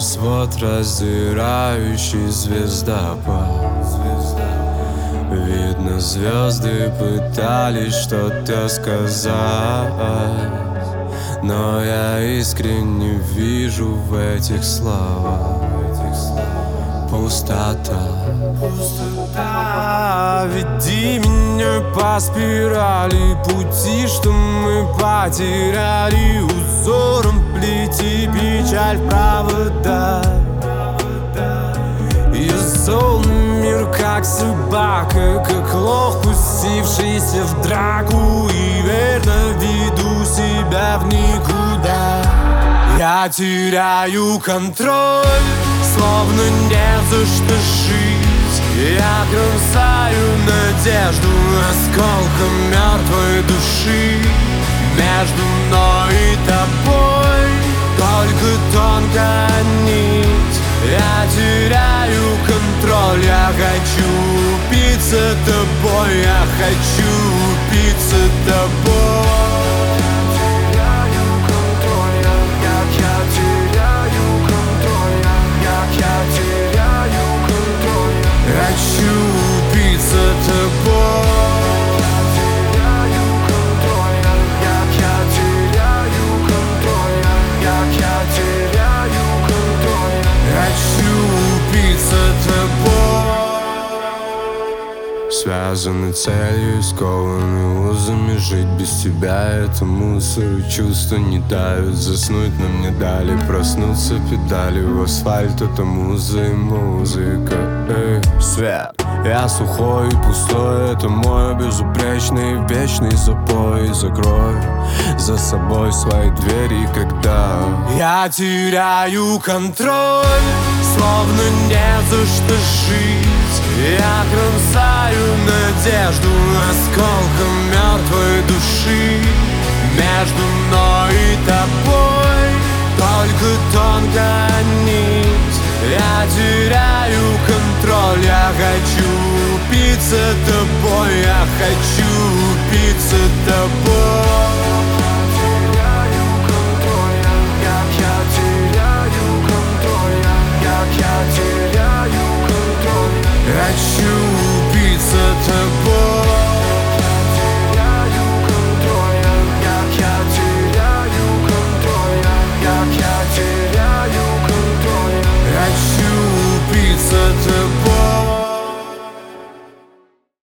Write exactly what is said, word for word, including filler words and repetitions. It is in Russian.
Небосвод, раздирающий звездопад. Видно, звезды пытались что-то сказать, но я искренне вижу в этих словах пустота. Пустота, веди меня по спирали пути, что мы потеряли. Узором плети печаль в провода. Я зол на мир, как собака, как лох, пустившийся в драку, и верно веду себя в никуда. Я теряю контроль, словно не за что жить. Я кромсаю надежду осколком мертвой души. Между мной и тобой только тонкая нить. Я теряю контроль, я хочу упиться тобой, я хочу упиться тобой. Хочу упиться тобой. Я теряю контроль, я, я теряю контроль, я, я теряю контроль. Хочу упиться тобой. Связаны целью, скованы узами. Жить без тебя — это мусор, и чувства не давят. Заснуть нам не дали, проснуться педали. В асфальт — это муза и музыка. Эй, свет, я сухой и пустой. Это мой безупречный вечный запой. Закрой за собой свои двери, когда я теряю контроль, словно не за что жить. Я кромсаю надежду осколком мертвой души. Между мной и тобой только тонкая нить. Я теряю контроль, я хочу упиться тобой, я хочу упиться тобой.